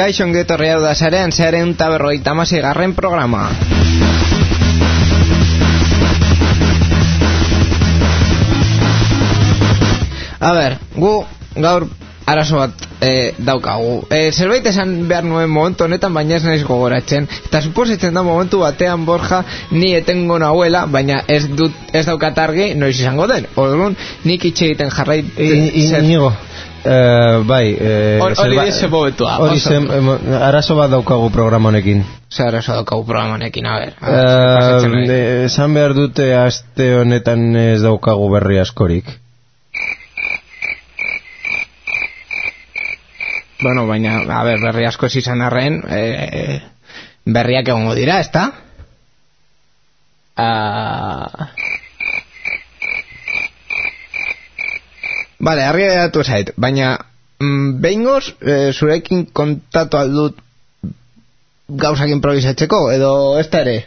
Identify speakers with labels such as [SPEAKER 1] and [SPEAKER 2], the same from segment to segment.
[SPEAKER 1] Kaixo ongi etorri hau da Sarean Zearen 156. programa. A ber, gu gaur arazo bat daukagu. Zerbait esan behar nuen momentu honetan, baina ez naiz gogoratzen. Eta suposatzen da momentu batean Borja ni etengo nahuela, baina ez daukat argi noiz izango den. Orduan nik itxe egiten
[SPEAKER 2] Inigo. Bai,
[SPEAKER 1] hori dize momentua.
[SPEAKER 2] Hori zen, arazo bat daukagu programa honekin.
[SPEAKER 1] Zer arazo daukagu programa honekin, a ber.
[SPEAKER 2] Esan behar dute aste honetan ez daukagu berri askorik.
[SPEAKER 1] Bueno, baina, a ber, berri asko ez izan arren, berriak egongo dira, ezta? Bale, argi datu zait, baina behingoz, zurekin kontatu aldut gauzak improvisatzeko, edo ez da ere?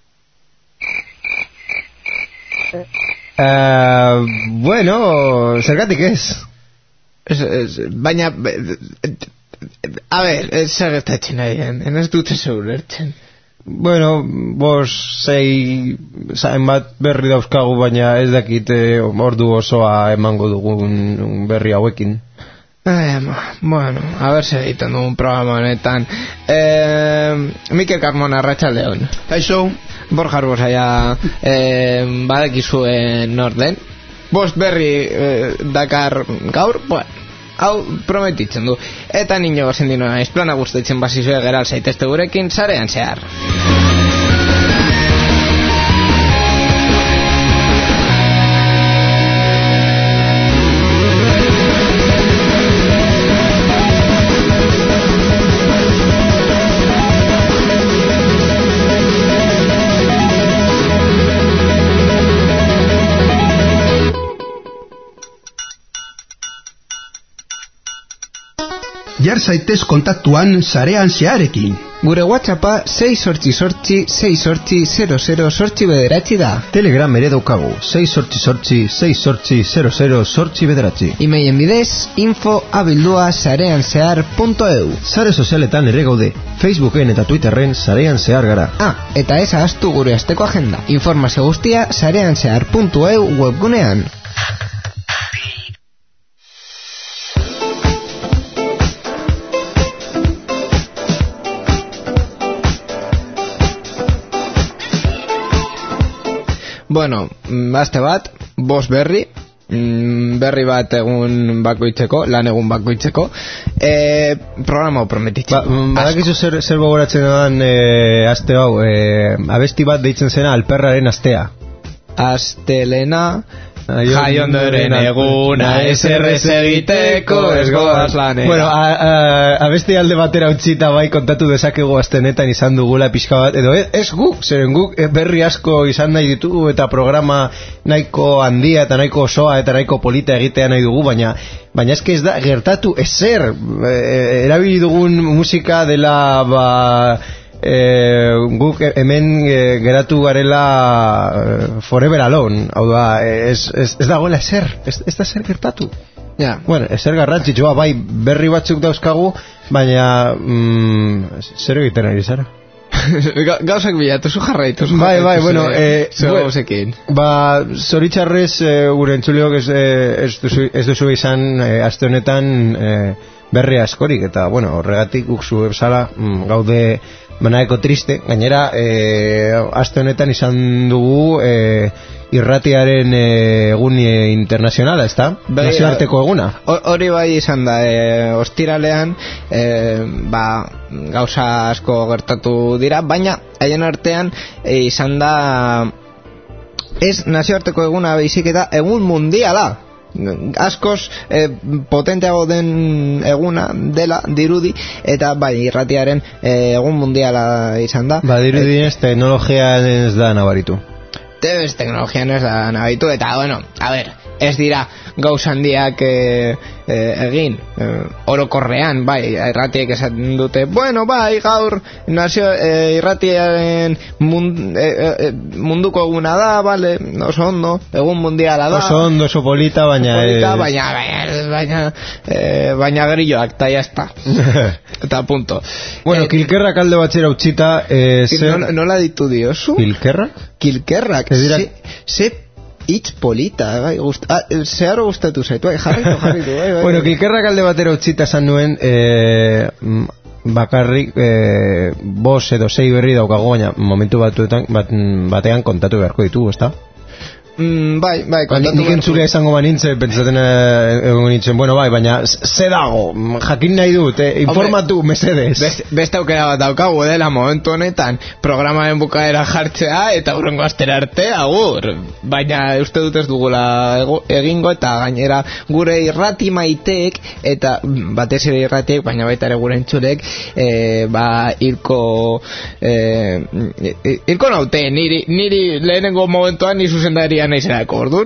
[SPEAKER 2] Bueno, zergatik ez?
[SPEAKER 1] Baina a ber, zer gertatzen nahi ez dute zeulertzen.
[SPEAKER 2] Bueno, sei bat berri dauzkagu, baina ez dakit ordu osoa emango dugun berri hauekin.
[SPEAKER 1] Bueno, a ber zer egiten dugun programa honetan. Mikel Carmona, arratsaldeon.
[SPEAKER 3] Kaixo.
[SPEAKER 1] Borja Arbosaia, badakizuen norden. Bost berri dakar gaur, bueno, hau prometitzen du. Eta nino bazen dino naiz, plana guztetzen bazizue geral zaitezte gurekin, Sarean Zehar.
[SPEAKER 3] Jar zaitez kontaktuan Sarean Zeharekin.
[SPEAKER 1] Gure WhatsAppa 688-688-00-bederatzi da.
[SPEAKER 2] Telegram ere daukagu 688-688-00-bederatzi.
[SPEAKER 1] Emailen bidez info@sareanzehar.eu.
[SPEAKER 2] Sare sozialetan ere gaude, Facebooken eta Twitterren Sarean Zehar gara.
[SPEAKER 1] Eta ez ahaztu gure asteko agenda. Informazio guztia sareanzehar.eu webgunean. Bueno, aste bat, bost berri bat egun bakoitzeko, lan egun bakoitzeko, programa prometitzen.
[SPEAKER 2] Badakizu zer gogoratzen dan aste hau, abesti bat deitzen zena Alperraren astea.
[SPEAKER 1] Astelena, jaiondoren eguna, eserrez egiteko, ez goaz lanean.
[SPEAKER 2] Bueno, abesti alde batera utzita bai kontatu dezakegu astenetan izan dugula pixka bat, edo ez guk, zeren guk berri asko izan nahi ditugu eta programa nahiko handia eta nahiko osoa eta nahiko polita egitea nahi dugu, baina eske ez da gertatu ezer. Erabili dugun musika dela guk hemen geratu garela forever alone, hau da, ez dagoela ezer, ez da zer gertatu.
[SPEAKER 1] Ja.
[SPEAKER 2] Bueno, ezer garrantzitsua, bai, berri batzuk dauzkagu, baina zer egiten ari zara?
[SPEAKER 1] Gauzak bilatu, zu jarraitu.
[SPEAKER 2] Bai, bueno, zoritxarrez gure entzuleok ez duzu izan aste honetan berri askorik, eta bueno, horregatik guk zu bezala gaude manaeko triste. Gainera, aste honetan izan dugu irratiaren egun internazionala, ezta? Nazioarteko eguna.
[SPEAKER 1] Hori bai izan da, ostiralean gauza asko gertatu dira, baina haien artean izan da ez nazioarteko eguna baizik eta egun mundiala. Askoz potenteago den eguna dela dirudi, eta bai irratiaren egun mundiala izan da.
[SPEAKER 2] Dirudi ez teknologian ez da nabaritu.
[SPEAKER 1] Teknologian ez da nabaritu, eta bueno, a ber, ez dira gauz handiak egin orokorrean, bai, irratiek esaten dute, bueno, bai, gaur nazio irratiaren munduko eguna da, vale, oso ondo, egun mundiala da,
[SPEAKER 2] oso ondo, oso polita,
[SPEAKER 1] baina grilloak, eta jazta. Eta punto.
[SPEAKER 2] Bueno, kilkerrak alde batxera utxita,
[SPEAKER 1] nola ditu diozu? Kilkerrak?
[SPEAKER 2] Ez dira...
[SPEAKER 1] Se hitz polita, bai, zeharo gustatu zaitu, jarritu, bai.
[SPEAKER 2] Bueno, kilkerrak alde batera utxita esan nuen, bakarrik, 5 edo 6 berri daukago, baina momentu batean kontatu beharko ditugu, ezta?
[SPEAKER 1] Bai, kontatu
[SPEAKER 2] nik entzulea izango banintzen, pentsaten egon nintzen, bueno, bai, baina ze dago, jakin nahi dut, informatu, mesedez.
[SPEAKER 1] Beste aukera bat daukagu dela momentu honetan, programaren bukaera jartzea, eta hurrengo astera arte, agur. Baina uste dut ez dugula egingo, eta gainera gure irrati maiteek, eta batez ere irratiek, baina baita ere gure entzulek, hilko naute, niri lehenengo momentuan ni zuzendaria naizerako, orduan,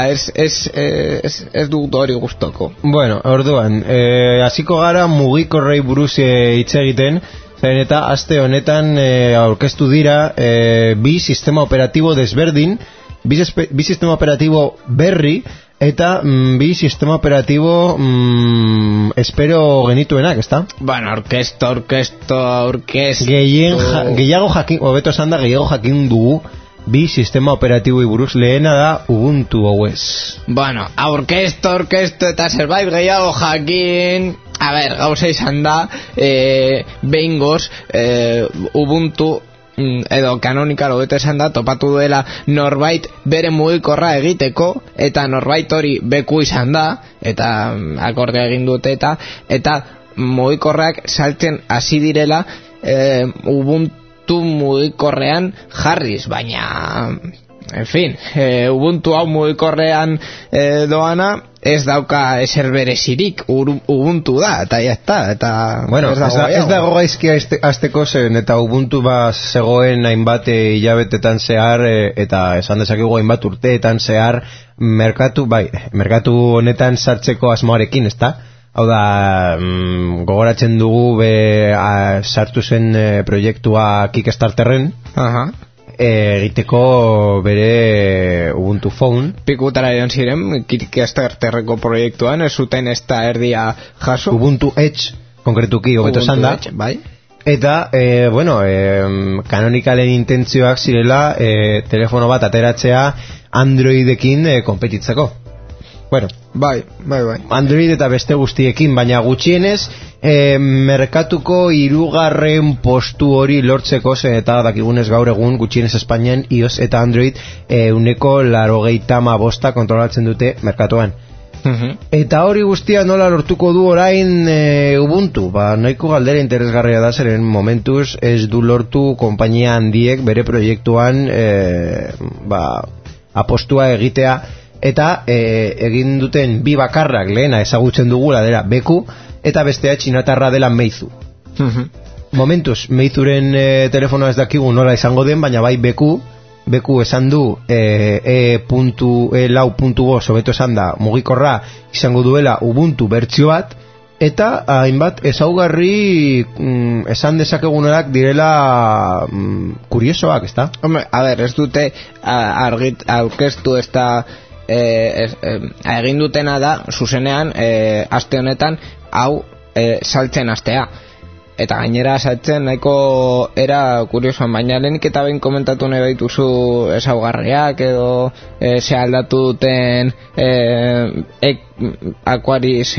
[SPEAKER 1] ez dut hori gustoko.
[SPEAKER 2] Bueno, orduan, hasiko gara mugikorrei buruz hitz egiten, zeren eta aste honetan aurkeztu dira bi sistema operatibo desberdin, bi sistema operatibo berri, eta bi sistema operatibo espero genituenak, ezta?
[SPEAKER 1] Bueno, orkesto
[SPEAKER 2] gehiago jakin, hobeto esan da, gehiago jakin dugu bi sistema operatibo buruz. Lehena da Ubuntu OS.
[SPEAKER 1] Bueno, orkesto eta zerbait gehiago jakin. A ber, gauza izan da, behingoz, Ubuntu edo Canonical hobeto esan da, topatu duela norbait bere mugikorra egiteko, eta norbait hori beku izan da, eta akordea egin dute, eta mugikorrak saltzen hasi direla Ubuntu mugikorrean jarriz, baina en fin, Ubuntu hau mugikorrean doana ez dauka eser berezirik, Ubuntu da, eta ya está, eta
[SPEAKER 2] bueno, ez dago gaizki azteko zen, eta Ubuntu zegoen hainbat hilabetetan zehar, eta esan dezakegu hainbat urteetan zehar merkatu honetan sartzeko asmoarekin, ezta? Hau da, gogoratzen dugu sartu zen proiektua Kickstarterren, egiteko bere Ubuntu Phone.
[SPEAKER 1] Pikutara egon ziren Kickstarterreko proiektuan, ez zuten ez da erdia jaso.
[SPEAKER 2] Ubuntu Edge, konkretuki, hobeto esan da.
[SPEAKER 1] Bai.
[SPEAKER 2] Eta, Canonicalen intentzioak zirela telefono bat ateratzea Androidekin konpetitzeko. Bueno,
[SPEAKER 1] bai.
[SPEAKER 2] Android eta beste guztiekin, baina gutxienez merkatuko 3. postu hori lortzeko, zen eta dakigunez gaur egun gutxienez Espainian iOS eta Android 85% kontrolatzen dute merkatuan. Eta hori guztia nola lortuko du orain Ubuntu? Nahiko galdera interesgarria da, zeren momentuz ez du lortu konpainia handiek bere proiektuan apostua egitea. Eta egin duten bi bakarrak, lehena ezagutzen dugula dela Beku, eta bestea txinatarra dela Meizu. Momentuz, Meizuren telefonoa ez dakigu nola izango den, baina bai Beku esan du E.lau.5 hobeto esan da mugikorra izango duela Ubuntu bertsio bat, eta hainbat ezaugarri esan dezakegunerak direla kuriosoak, ezta?
[SPEAKER 1] Hombre, a ber, ez dute aurkeztu ez da egin dutena da zuzenean aste honetan hau saltzen astea, eta gainera saltzen nahiko era kuriosoan, baina lehenik eta behin komentatu nahi baituzu ezaugarriak edo ze aldatu duten Aquaris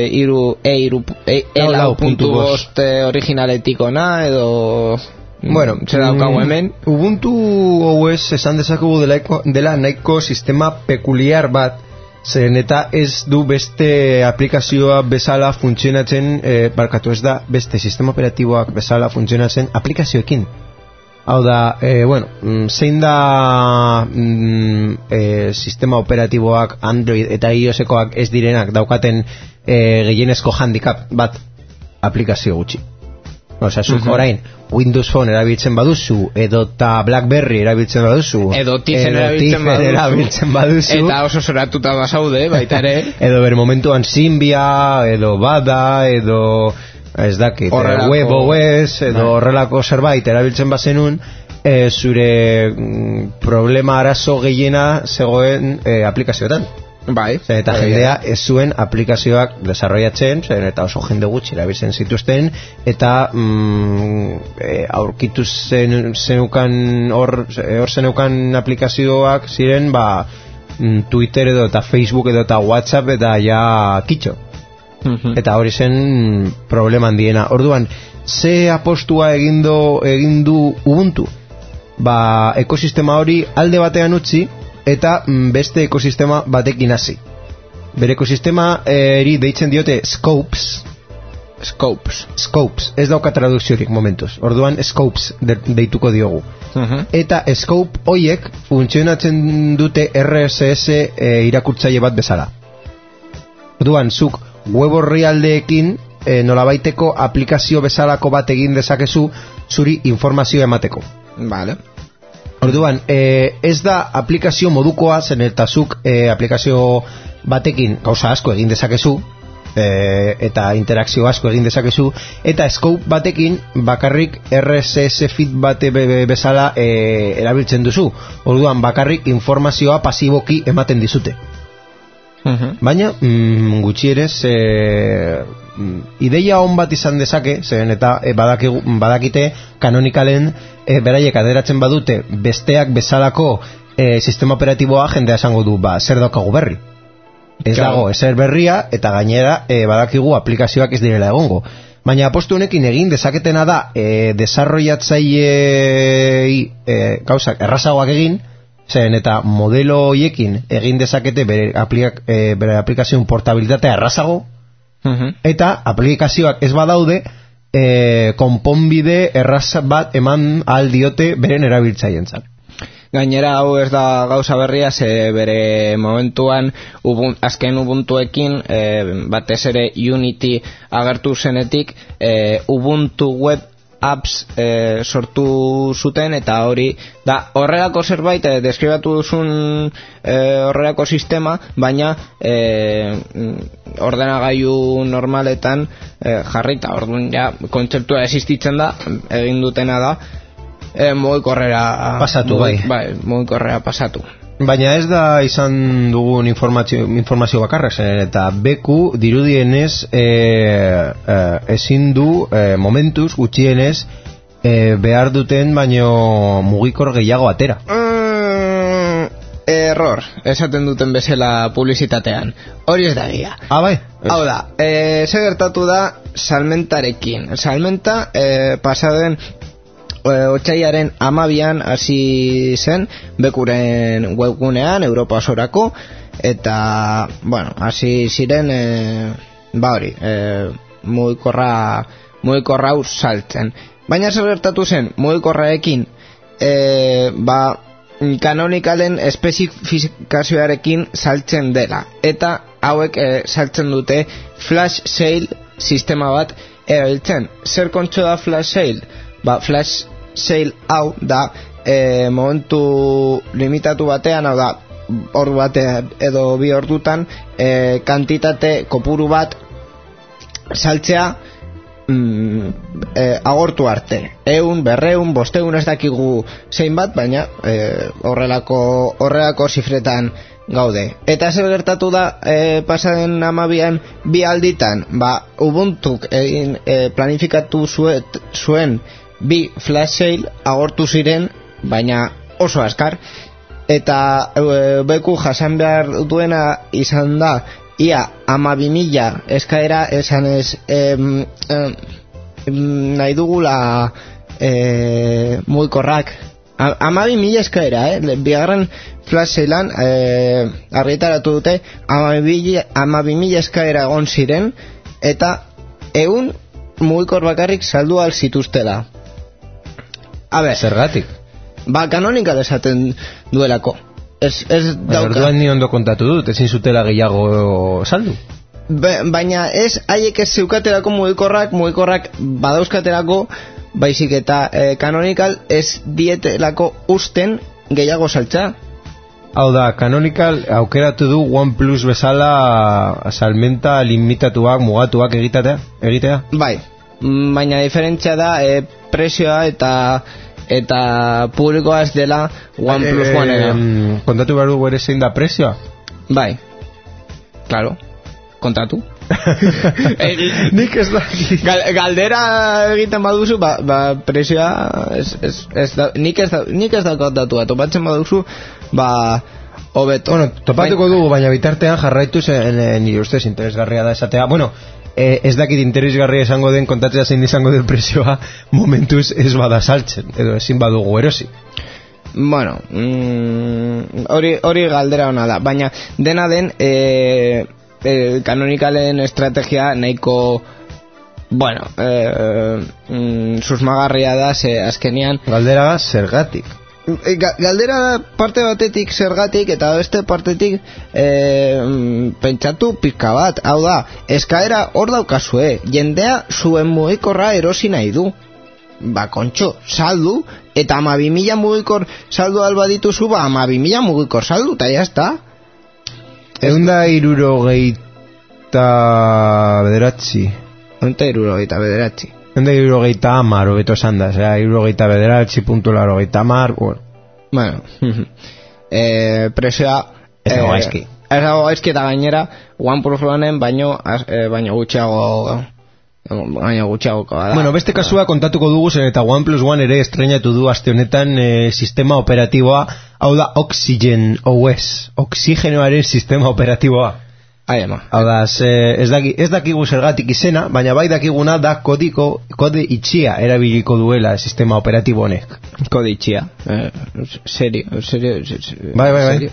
[SPEAKER 1] E.lau.5 originaletikona edo
[SPEAKER 2] bueno,
[SPEAKER 1] hemen.
[SPEAKER 2] Ubuntu OS esan dezakegu dela nahiko sistema pekuliar bat, zeren eta ez du beste aplikazioa bezala funtzionatzen, barkatu ez da beste sistema operatiboak bezala funtzionatzen aplikazioekin. Hau da, zein da sistema operatiboak Android eta iOS-ekoak ez direnak daukaten gehienezko handicap bat, aplikazio gutxi. Osea, zuk orain Windows Phone erabiltzen baduzu, edota BlackBerry erabiltzen baduzu,
[SPEAKER 1] edo Tizen
[SPEAKER 2] erabiltzen baduzu,
[SPEAKER 1] eta oso zoratuta basaude, baita ere.
[SPEAKER 2] Edo bere momentuan Symbian, edo Bada, edo ez dakit, WebOS, edo horrelako zerbait erabiltzen bazenun, zure problema arazo gehiena zegoen aplikazioetan.
[SPEAKER 1] Bai.
[SPEAKER 2] Eta jendea ez zuen aplikazioak desarrollatzen, eta oso jende gutxi erabiltzen zituzten, eta aurkitu zenukan hor zenukan aplikazioak ziren Twitter edo eta Facebook edo eta WhatsApp eta ja kitxo. Eta hori zen problema handiena. Orduan, ze apostua egin du Ubuntu? Ekosistema hori alde batean utzi eta beste ekosistema batekin hasi. Bere ekosistema eri deitzen diote Scopes. Ez dauka tradukziorik momentuz. Orduan Scopes deituko diogu. Eta Scope hoiek funtzionatzen dute RSS irakurtzaile bat bezala. Orduan, zuk web orrialdeekin nolabaiteko aplikazio bezalako bat egin dezakezu zuri informazio emateko.
[SPEAKER 1] Vale.
[SPEAKER 2] Orduan, ez da aplikazio modukoa, zen eta zuk aplikazio batekin gauza asko egin dezakezu, eta interakzio asko egin dezakezu, eta Scope batekin bakarrik RSS feed bate bezala erabiltzen duzu. Orduan, bakarrik informazioa pasiboki ematen dizute. Baina, gutxierez, ideia on bat izan dezake, zen eta badakite Canonicalen beraiek aderatzen badute besteak bezalako sistema operatiboa, jendea esango du, zer daukagu berri. Ez dago, ezer berria, eta gainera badakigu aplikazioak ez direla egongo. Baina apostu honekin egin dezaketena da desarrollatzailei gauzak errazagoak egin, zen eta modelo hoiekin egin dezakete bere aplikazioen portabilitatea errazago, eta aplikazioak ez badaude konponbide erraz bat eman aldiote beren erabiltzaileentzat.
[SPEAKER 1] Gainera hau ez da gauza berria, ze bere momentuan azken Ubuntuekin batez ere Unity agertu zenetik Ubuntu Web Apps sortu zuten, eta hori da horrelako zerbait deskribatu duzun horrelako sistema, baina ordenagailu normaletan jarrita. Orduan ja kontzeptua existitzen da, egin dutena da mugikorrera
[SPEAKER 2] pasatu,
[SPEAKER 1] mugikorrera pasatu.
[SPEAKER 2] Baina ez da izan dugun informazio bakarra, eta beku dirudienez ezin du momentuz gutxienez behar duten baino mugikor gehiago atera.
[SPEAKER 1] Error, esaten duten bezala publizitatean. Hori ez da gira.
[SPEAKER 2] Bai?
[SPEAKER 1] Hau da, ze gertatu da Salmentarekin. Salmenta pasaden otsailaren 12an hasi zen bekuren webgunean Europa osorako, eta hasi ziren mugikorra hau saltzen. Baina zer gertatu zen mugikorraekin Canonicalen espezifikazioarekin saltzen dela, eta hauek saltzen dute flash sale sistema bat erabiltzen. Zer kontxo da flash sale? Flash sale hau da momentu limitatu batean, hau da ordu batean edo 2 ordutan kantitate kopuru bat saltzea agortu arte, 100, 200, 500, ez dakigu zein bat, baina horrelako zifretan gaude. Eta zer gertatu da pasaden 12an 2 alditan, Ubuntuk planifikatu zuen 2 flash sale agortu ziren, baina oso azkar, eta beku jasan behar duena izan da ia 12.000 eskaera, esan ez nahi dugula mugikorrak 12.000 eskaera, bigarren flash salean argitaratu dute 12.000 eskaera egon ziren, eta 100 mugikor bakarrik saldu al zituztela.
[SPEAKER 2] Zergatik?
[SPEAKER 1] Canonicalen esaten duelako. Ez dauka.
[SPEAKER 2] Orduan ni ondo kontatu dut, ezin zutela gehiago saldu.
[SPEAKER 1] baina ez haiek ez zeukaterako mugikorrak badauzkaterako, baizik eta Canonical ez dietelako usten gehiago saltza.
[SPEAKER 2] Hau da, Canonical aukeratu du OnePlus bezala salmenta limitatuak, mugatuak egitea?
[SPEAKER 1] Bai, baina diferentzia da prezioa eta publikoa ez dela OnePlus One-era.
[SPEAKER 2] Kontatu behar dugu ere zein da prezioa?
[SPEAKER 1] Bai, claro, kontatu.
[SPEAKER 2] Nik ez da
[SPEAKER 1] Galdera egiten baduzu, prezioa nik ez da kontatu, topatzen baduzu, hobeto.
[SPEAKER 2] Bueno, topatuko dugu, baina bitartean jarraituz nire ustez interesgarria da esatea. Bueno, ez dakit interesgarria izango den, kontatzea zein izango den prezioa, momentuz ez bada saltzen, edo ezin badugu erosi.
[SPEAKER 1] Bueno, hori galdera ona da, baina dena den Canonicalen estrategia nahiko, bueno, susmagarria da, ze azkenian
[SPEAKER 2] galdera zergatik.
[SPEAKER 1] Galdera parte batetik zergatik eta beste partetik pentsatu pizka bat, hau da, eskaera hor daukazue, jendea zuen mugikorra erosi nahi du, kontxo, saldu, eta 12.000 mugikor saldu alba dituzu, 12.000 mugikor saldu, eta jazta.
[SPEAKER 2] 169
[SPEAKER 1] 169
[SPEAKER 2] 170 hobeto esan da, 169.80,
[SPEAKER 1] bueno, presioa
[SPEAKER 2] ez dago gaizki.
[SPEAKER 1] Ez dago gaizki eta gainera OnePlus One-en baino gutxiago bada.
[SPEAKER 2] Bueno, beste kasua kontatuko dugu zen eta OnePlus One ere estrenatu du aste honetan sistema operatiboa, hau da Oxygen OS, oxigenoaren sistema operatiboa. Hau da, ez dakigu zergatik izena, baina bai dakiguna da kode itxia erabiliko duela sistema operatibo honek.
[SPEAKER 1] Kode itxia? Serio?
[SPEAKER 2] Bai?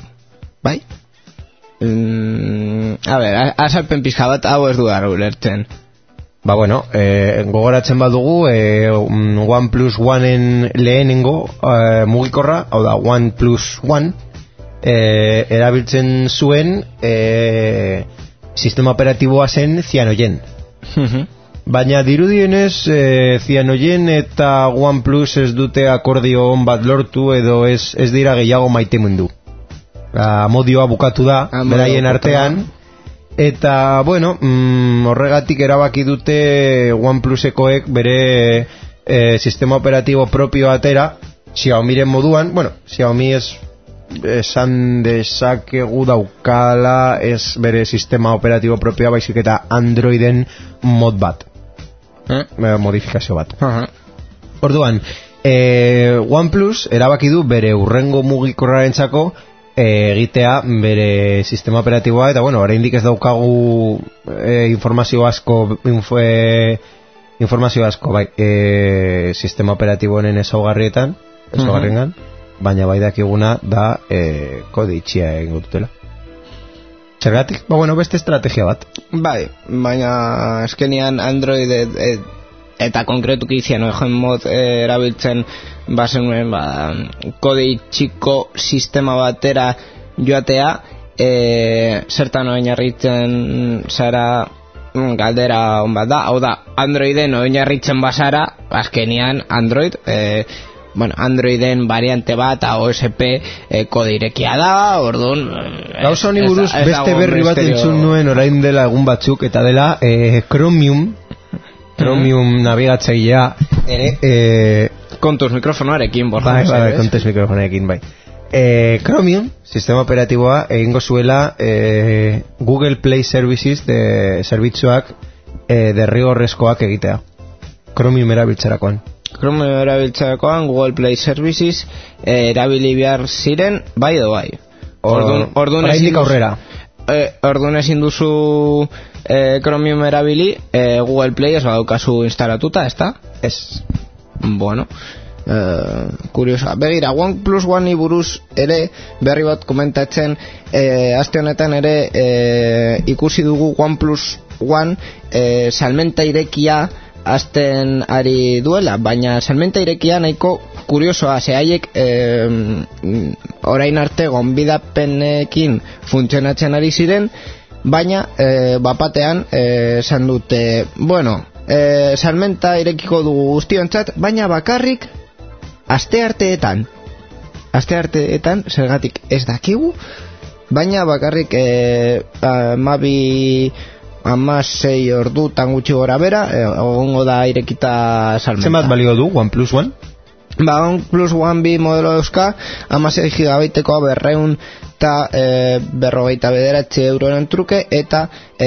[SPEAKER 1] A ver, azalpen pizka bat hau ez du gara ulertzen.
[SPEAKER 2] Bueno, gogoratzen badugu OnePlus One-en lehenengo mugikorra, hau da OnePlus One, erabiltzen zuen sistema operatiboa zen Cyanogen. Baina dirudienez Cyanogen eta OnePlus ez dute akordio on bat lortu edo ez dira gehiago maitemundu. Amodioa bukatu da beraien artean. Eta, bueno, horregatik erabaki dute OnePlusekoek bere sistema operatibo propio atera Xiaomiren moduan. Bueno, Xiaomi esan dezakegu daukala ez bere sistema operatibo propioa, baizik eta Androiden mod bat, modifikazio bat. Orduan, OnePlus erabaki du bere urrengo mugikorrarentzako egitea bere sistema operatiboa, eta bueno, oraindik ez daukagu informazio asko bai, sistema operatibo honen ezaugarrietan, baina bai dakiguna da kode itxia egingo dutela. Zergatik? Bueno, beste estrategia bat.
[SPEAKER 1] Bai, baina eskenian Android eta konkretuki Cyanogen mod erabiltzen bazenuen kode itxiko sistema batera joatea, zertan oinarritzen zara, galdera on bat da, hau da, Androiden oinarritzen bazara, azkenian Android, Androiden variante bat, OSP kode irekia da, orduan
[SPEAKER 2] gauza honi buruz beste berri bat entzun nuen orain dela egun batzuk, eta dela Chromium nabigatzailea ere
[SPEAKER 1] kontuz mikrofonoarekin
[SPEAKER 2] kontuz mikrofonoarekin bai. Chromium sistema operatiboa egingo zuela Google Play Services de zerbitzuak derrigorrezkoak egitea Chromium erabiltzerakoan.
[SPEAKER 1] Google Play Services erabili behar ziren bai edo bai. Orduan ezin duzu Chromium erabili, Google Play ez badaukazu instalatuta, ezta?
[SPEAKER 2] Ez.
[SPEAKER 1] Bueno, kuriosa. Begira, OnePlus One buruz ere berri bat komentatzen, aste honetan ere ikusi dugu OnePlus One salmenta irekia azten ari duela, baina salmenta irekia nahiko kuriosoa, ze haiek orain arte gonbidapenekin funtzionatzen ari ziren, baina bapatean esan dute, bueno, salmenta irekiko dugu guztiontzat, baina bakarrik astearteetan zergatik ez dakigu, baina bakarrik 16 ordutan gutxi gora bera egongo da irekita salmenta.
[SPEAKER 2] Zenbat balio du OnePlus One?
[SPEAKER 1] OnePlus One B modelo euska 16 gigabaitekoa 200 eta 59 euroren truke, eta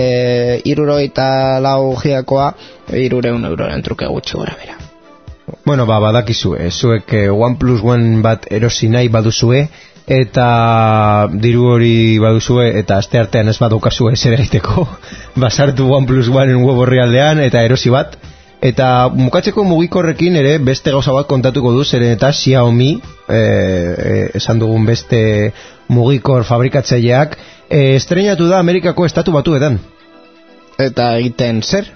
[SPEAKER 1] 64 gigakoa 300 euroren truke gutxi gora bera.
[SPEAKER 2] Bueno, badakizue, zuek OnePlus One bat erosi nahi baduzue, eta diru hori baduzue, eta asteartean ez badukazue zer egiteko, basartu OnePlus Oneen web orrialdean eta erosi bat. Eta mukatzeko mugikorrekin ere beste gauza bat kontatuko du, zeren eta Xiaomi, esan dugun beste mugikor fabrikatzaileak, estreinatu da Amerikako estatu batuetan.
[SPEAKER 1] Eta egiten zer?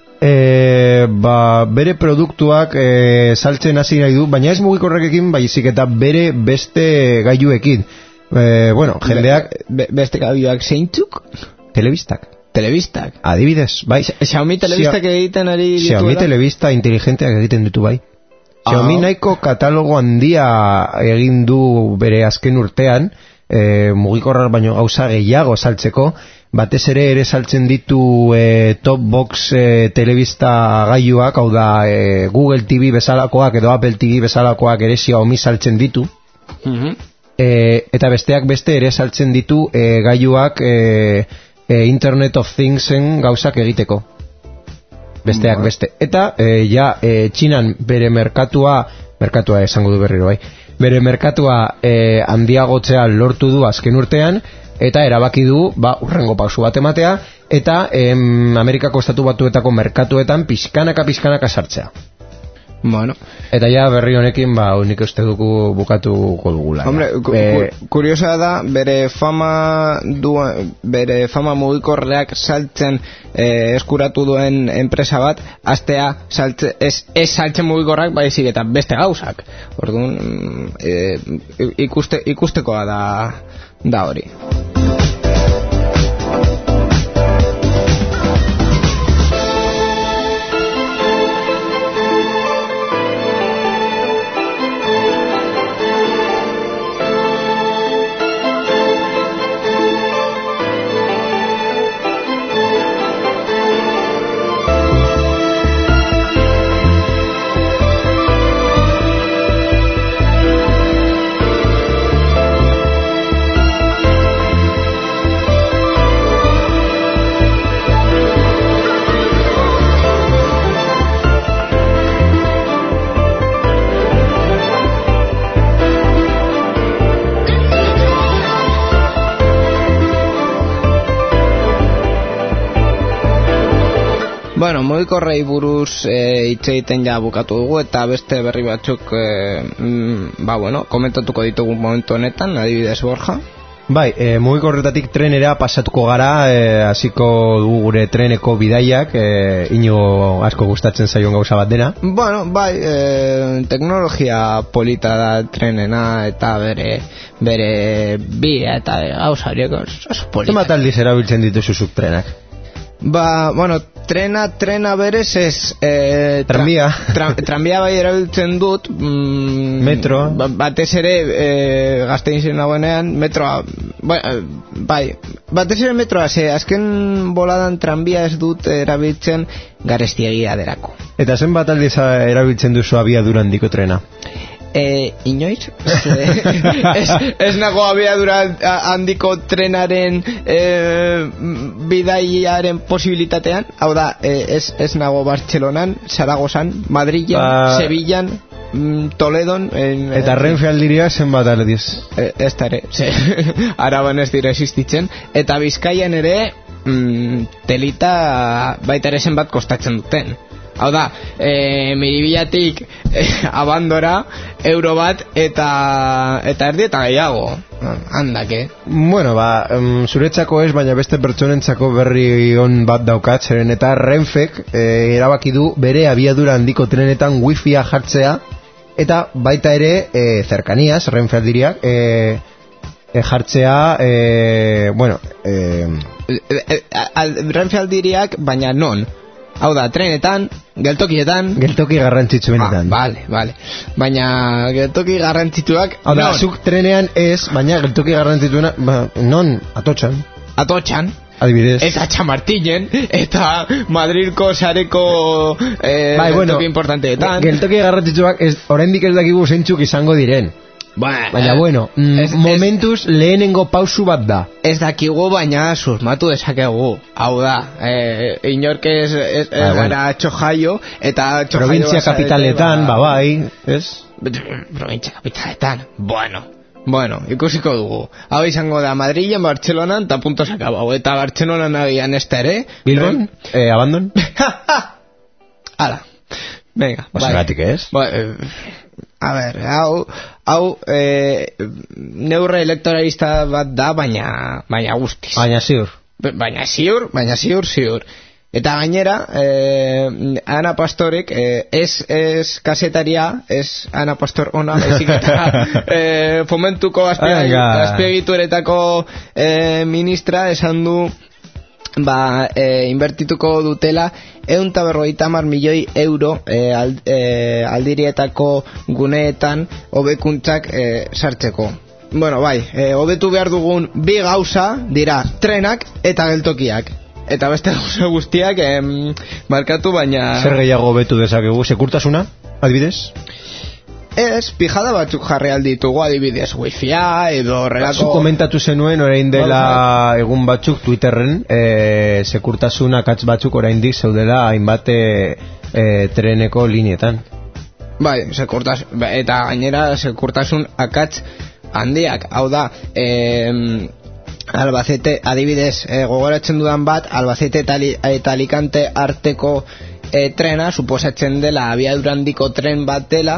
[SPEAKER 2] Bere produktuak saltzen hasi nahi du, baina ez mugikorrekin, baizik eta bere beste gailuekin. Bueno, jendeak...
[SPEAKER 1] Beste gailuak zeintzuk? Telebistak.
[SPEAKER 2] Adibidez, bai.
[SPEAKER 1] Xiaomi telebistak egiten ari dituela?
[SPEAKER 2] Xiaomi telebista inteligenteak egiten ditu, bai. Xiaomi nahiko katalogo handia egin du bere azken urtean, mugikorrar baino gauza gehiago saltzeko, batez ere saltzen ditu top box telebista gailuak, hau da Google TV bezalakoak edo Apple TV bezalakoak ere Xiaomi saltzen ditu. Eta besteak beste ere saltzen ditu gailuak Internet of Thingsen gauzak egiteko. Besteak beste. Eta Txinan bere merkatua esango du berriro, bai. Bere merkatua handiagotzea lortu du azken urtean, eta erabaki du urrengo pausu bat ematea, eta Amerikako estatu batuetako merkatuetan pixkanaka sartzea.
[SPEAKER 1] Bueno.
[SPEAKER 2] Eta berri honekin nik uste dugu bukatuko dugula.
[SPEAKER 1] Hombre, kuriosa da, bere fama mugikorreak saltzen eskuratu duen enpresa bat, astea ez saltzen mugikorrak, baizik eta beste gauzak. Orduan, ikustekoa da hori. Bueno, mugikorrei buruz hitz egiten bukatu dugu, eta beste berri batzuk komentatuko ditugu momentu honetan, adibidez Borja.
[SPEAKER 2] Bai, mugikorretatik trenera pasatuko gara, hasiko dugu gure treneko bidaiak, ino asko gustatzen zaion gauza bat dena.
[SPEAKER 1] Bueno, bai, teknologia polita da trenena, eta bere bia eta gauza horiek oso polita.
[SPEAKER 2] Zenbat aldiz erabiltzen dituzuzuk trenak?
[SPEAKER 1] Trena berez ez
[SPEAKER 2] tranbia
[SPEAKER 1] tranbia bai erabiltzen dut,
[SPEAKER 2] metro
[SPEAKER 1] batez ere Gasteizen nagoenean metroa, bai, batez ere metroa, azken boladan tranbia ez dut erabiltzen garestiegia derako.
[SPEAKER 2] Eta zenbat aldiz erabiltzen duzu abiadura handiko trena?
[SPEAKER 1] Inoiz ez nago abiadura handiko trenaren bidaiaren posibilitatean, hau da, ez nago Bartzelonan, Zaragozan, Madrilen, Sevillan, Toledon
[SPEAKER 2] eta Renfe aldiria zenbat aldiz?
[SPEAKER 1] Ez da ere, Araban ez dira existitzen, eta Bizkaian ere telita baita ere zenbat kostatzen duten. Hau da, Miribilatik Abandora euro bat eta erdi eta gehiago. Handake.
[SPEAKER 2] Bueno, zuretzako ez, baina beste pertsonentzako berri on bat daukat, zeren eta Renfek erabaki du bere abiadura handiko trenetan wifia jartzea, eta baita ere cercanías, Renfe aldiriak jartzea,
[SPEAKER 1] Renfe aldiriak, baina non? Hau da, trenetan, geltokietan...
[SPEAKER 2] Geltoki garrantzitsuenetan.
[SPEAKER 1] Vale. Baina geltoki garrantzituak...
[SPEAKER 2] Hau da, zuk trenean ez, baina geltoki garrantzituena... non? Atotxan. Adibidez.
[SPEAKER 1] Eta Txamartinen, eta Madrilko sareko geltoki importanteetan.
[SPEAKER 2] Geltoki garrantzituak oraindik ez dakigu zeintzuk izango diren. Baina bueno, momentuz lehenengo pausu bat da.
[SPEAKER 1] Ez dakigu, baina susmatu dezakegu. Hau da, inork ez gara txojaio, eta txojaio...
[SPEAKER 2] Provintzia kapitaletan, bai, ez?
[SPEAKER 1] Provintzia kapitaletan, Bueno, ikusiko dugu. Hau izango da Madrilen, Bartzelonan, eta punto sakabau. Eta Bartzelonan agian ez da ere.
[SPEAKER 2] Bilbon? Abandon?
[SPEAKER 1] Hala. Venga,
[SPEAKER 2] Basagatik ez?
[SPEAKER 1] A ber, hau neurre elektoralista bat da, baina guztiz.
[SPEAKER 2] Baina ziur.
[SPEAKER 1] Baina ziur. Eta gainera, Ana Pastorek, ez kasetaria, ez Ana Pastor ona, ezik eta fomentuko azpiegituretako ministra esan du, inbertituko dutela 150 milioi euro aldirietako guneetan hobekuntzak sartzeko. Bueno, hobetu behar dugun bi gauza dira trenak eta geltokiak. Eta beste gauza guztiak markatu, baina...
[SPEAKER 2] Zer gehiago hobetu dezakegu? Sekurtasuna, adibidez?
[SPEAKER 1] Ez, pijada batzuk jarri alditugu, adibidez wifi-a, edo horrelako...
[SPEAKER 2] Zu komentatu zenuen orain dela egun batzuk Twitterren, sekurtasun akats batzuk oraindik zeudela hainbat treneko linietan.
[SPEAKER 1] Eta gainera sekurtasun akats handiak, hau da... Albacete, adibidez, gogoratzen dudan bat, Albacete eta Alicante arteko trena, suposatzen dela abiadura handiko tren bat dela.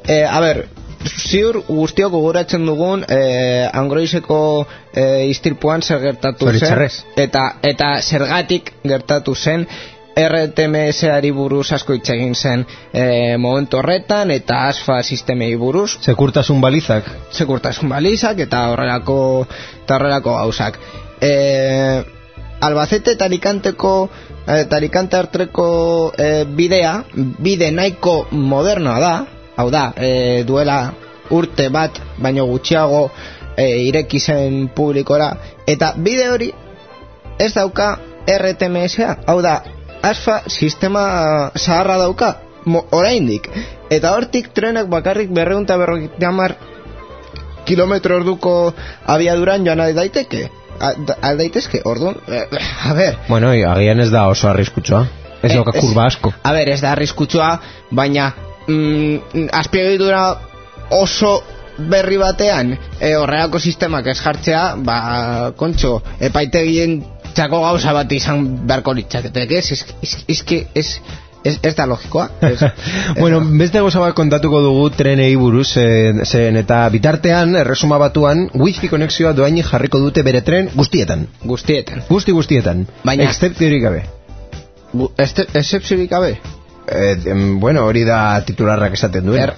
[SPEAKER 1] Ziur guztiok gogoratzen dugun Angroizeko istilpuan zer gertatu zen, eta zergatik gertatu zen. RTMS-ari buruz asko hitz egin zen momentu horretan, eta ASFA sistemei buruz.
[SPEAKER 2] Sekurtasun balizak
[SPEAKER 1] eta horrelako gauzak. Albacete eta Alicante arteko bide nahiko modernoa da. Hau da, duela urte bat baino gutxiago ireki zen publikora, eta bide hori ez dauka RTMS-a. Hau da, ASFA sistema zaharra dauka, oraindik. Eta hortik trenak bakarrik 250 kilometro orduko abiaduran joan aldaitezke, orduan,
[SPEAKER 2] Bueno, agian ez da oso arriskutsua. Ez dauka kurba asko.
[SPEAKER 1] Ez da arriskutsua, baina azpiegitura oso berri batean horrelako sistemak ez jartzea, kontxo, epaitegien txako gauza bat izan beharko litzaketeke, ez da logikoa.
[SPEAKER 2] Bueno, beste gauza bat kontatuko dugu trenei buruz, zen eta bitartean, erresuma batuan, wifi konexioa doainik jarriko dute bere tren guztietan. Guztietan.
[SPEAKER 1] Baina...
[SPEAKER 2] Excepziorik gabe.
[SPEAKER 1] Excepziorik gabe?
[SPEAKER 2] Bueno, hori da titularrak esaten duen.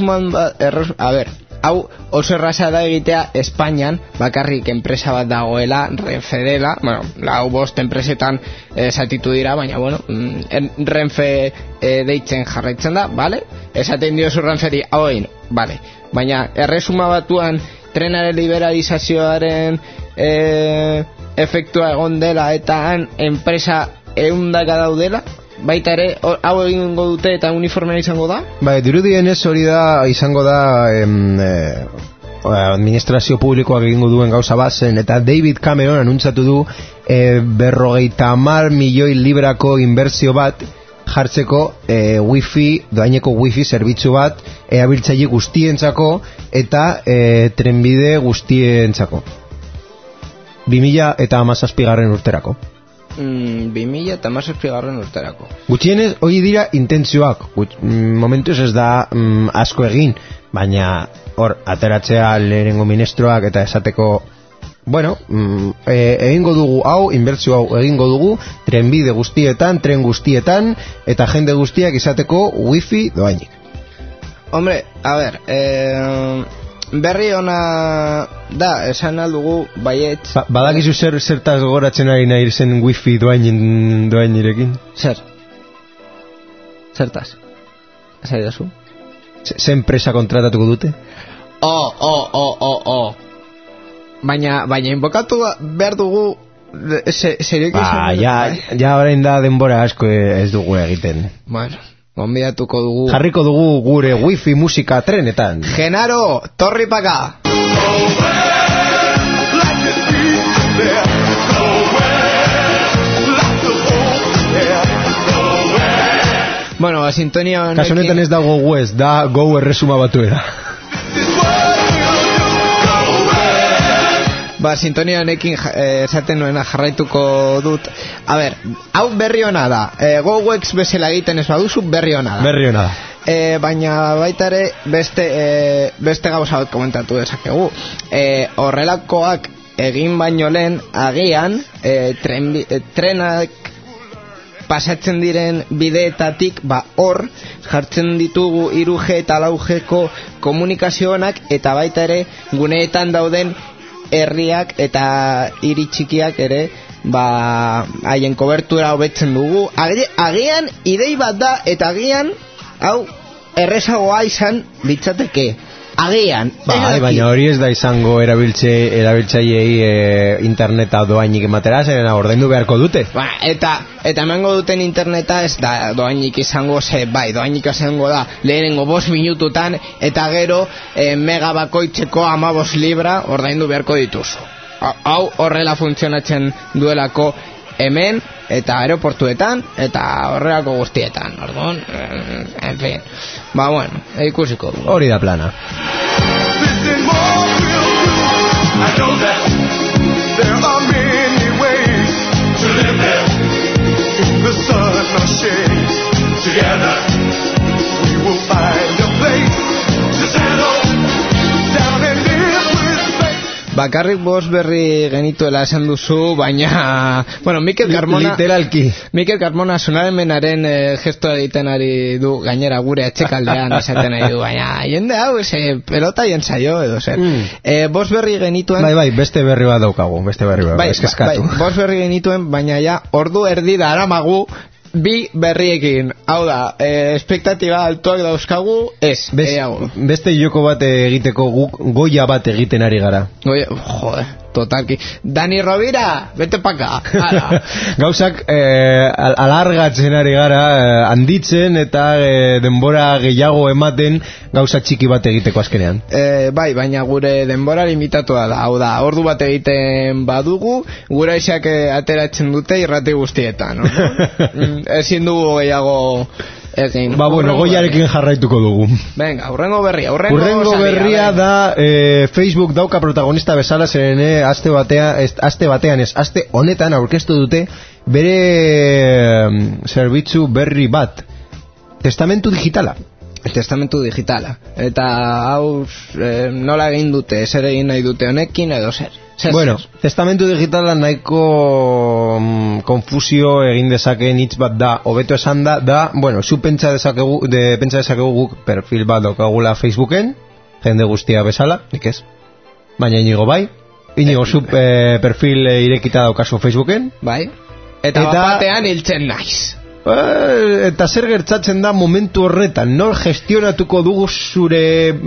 [SPEAKER 1] Hau oso erraza da egitea Espainian, bakarrik enpresa bat dagoela, Renfe dela, lau bost enpresetan zatitu dira, baina Renfe deitzen jarraitzen da, bale? Esaten diozu Renferi, hau egin, bale. Baina erresuma batuan trenaren liberalizazioaren efektua egon dela eta han enpresa eundaka daudela, baita ere, hau egingo dute eta uniformea izango da?
[SPEAKER 2] Dirudien ez hori da, izango da administrazio publikoak egingo duen gauza bazen, eta David Cameron anuntzatu du 50 milioi librako inbertsio bat jartzeko doaineko wifi zerbitzu bat erabiltzaile guztientzako eta trenbide guztientzako 2017 urterako.
[SPEAKER 1] 2017 urterako.
[SPEAKER 2] Gutxienez, hori dira intentzioak. Momentuz ez da asko egin, baina hor, ateratzea lehenengo ministroak eta esateko, egingo dugu hau, inbertsio hau egingo dugu, trenbide guztietan, tren guztietan, eta jende guztiak izateko wifi doainik.
[SPEAKER 1] Hombre, berri ona da, esan aldugu baietz.
[SPEAKER 2] Badakizu zertaz gogoratzen ari nahi zen wifi doainirekin?
[SPEAKER 1] Zertaz? Zai dazu?
[SPEAKER 2] Ze enpresa kontratatuko dute?
[SPEAKER 1] Baina inbokatu behar dugu zerek
[SPEAKER 2] ja orain da denbora asko ez dugu egiten.
[SPEAKER 1] Bueno, gonbidatuko dugu.
[SPEAKER 2] Jarriko dugu gure wifi musika trenetan.
[SPEAKER 1] Genaro, torri paka! Bueno, sintonia honekin...
[SPEAKER 2] Kaso honetan ez dago West, da Go erresuma batuera.
[SPEAKER 1] Sintonia honekin esaten nuena jarraituko dut. A ber, hau berri hona da. Go Wex bezala egiten ez baduzu berri hona da.
[SPEAKER 2] Berri hona da.
[SPEAKER 1] Baina baita ere beste gauza bat komentatu dezakegu. Horrelakoak egin baino lehen agian trenak pasatzen diren bideetatik hor jartzen ditugu 3G eta 4Gko komunikazioak eta baita ere guneetan dauden herriak eta hiri txikiak ere haien kobertura hobetzen dugu. Agian idei bat da eta agian hau errezagoa izan litzateke. Agian.
[SPEAKER 2] Baina hori ez da izango erabiltzaileei interneta doainik ematera, zeren ordaindu beharko dute.
[SPEAKER 1] Eta emango duten interneta ez da doainik izango, doainik izango da lehenengo 5 minututan eta gero mega bakoitzeko 15 libra ordaindu beharko dituzu. Hau horrela funtzionatzen duelako hemen eta aeroportuetan eta horrelako guztietan, orduan, en fin. Bueno, ikusiko.
[SPEAKER 2] Hori da plana.
[SPEAKER 4] I know that there are many ways to live there in the sun or shades. Together we will find a place to settle down and live with faith.
[SPEAKER 1] Bakarrik bost berri genituela esan duzu, baina... Bueno, Mikel Carmona...
[SPEAKER 2] Literalki.
[SPEAKER 1] Mikel Carmona sonalmenaren gestoa egiten ari du, gainera gure atxekaldean esaten ari du, baina jende hau, pelota jentzaio edo zer. Bost berri genituen...
[SPEAKER 2] Bai, beste berri bat daukagu, eskeskatu.
[SPEAKER 1] Bost berri genituen, baina ja, ordu erdi da aramagu, 2 berriekin, hau da, espektatiba altuak dauzkagu,
[SPEAKER 2] beste joko bat egiteko guk goia bat egiten ari gara.
[SPEAKER 1] Joder, totalki. Dani Rovira, bete paka.
[SPEAKER 2] Gauzak alargatzen ari gara, handitzen eta denbora gehiago ematen gauza txiki bat egiteko azkenean.
[SPEAKER 1] Baina gure denbora limitatua da, hau da, ordu bat egiten badugu, gura isak ateratzen dute irrati guztietan, no? Ezin dugu gehiago egin.
[SPEAKER 2] Bueno, goiarekin jarraituko dugu.
[SPEAKER 1] Venga, urrengo
[SPEAKER 2] berria da Facebook dauka protagonista bezala, zeren aste honetan aurkeztu dute bere zerbitzu berri bat, testamentu digitala. Eta hau nola egin dute, zer egin nahi dute honekin edo zer. Bueno, testamentu digitala nahiko konfusio egin dezakeen hitz bat da, hobeto esan da, bueno, zu pentsa dezakegu guk perfil bat daukagula Facebooken, jende guztia bezala, nik ez, baina Inigo bai, Inigo zu perfil irekita daukazu Facebooken,
[SPEAKER 1] bai, eta batean hiltzen naiz.
[SPEAKER 2] Eta zer gertzatzen da momentu horretan, nor gestionatuko dugu zure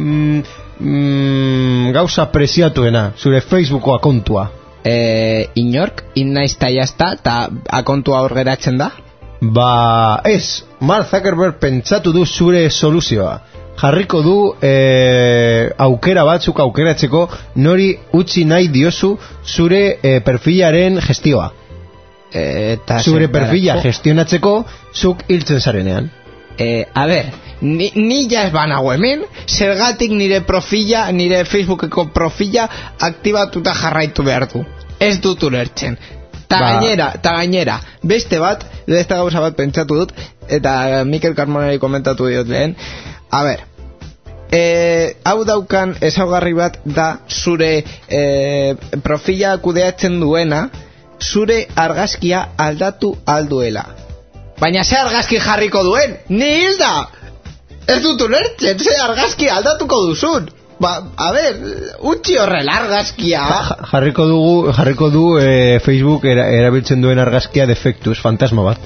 [SPEAKER 2] gauza preziatuena, zure Facebooko akontua?
[SPEAKER 1] Inork, innaizta jazta, eta akontua hor geratzen da?
[SPEAKER 2] Ez, Mark Zuckerberg pentsatu du zure soluzioa. Jarriko du aukera batzuk aukeratzeko nori utzi nahi diozu zure perfilaren gestioa. Zure perfila gestionatzeko zuk hiltzen zarenean.
[SPEAKER 1] A ber, ni ja ez banago hemen, zergatik nire Facebookeko profila aktibatuta jarraitu behar du. Ez dut ulertzen. Ta gainera, beste gauza bat pentsatu dut, eta Mikel Carmonari komentatu diot lehen. A ber, hau daukan ezaugarri bat da zure profila kudeatzen duena, zure argazkia aldatu alduela. Baina ze argazki jarriko duen? Ni hilda! Ez dut ulertzen, ze argazki aldatuko duzun? a ver, utzi horrela argazkia.
[SPEAKER 2] Jarriko du Facebook erabiltzen duen argazkia defektuz, fantasma bat.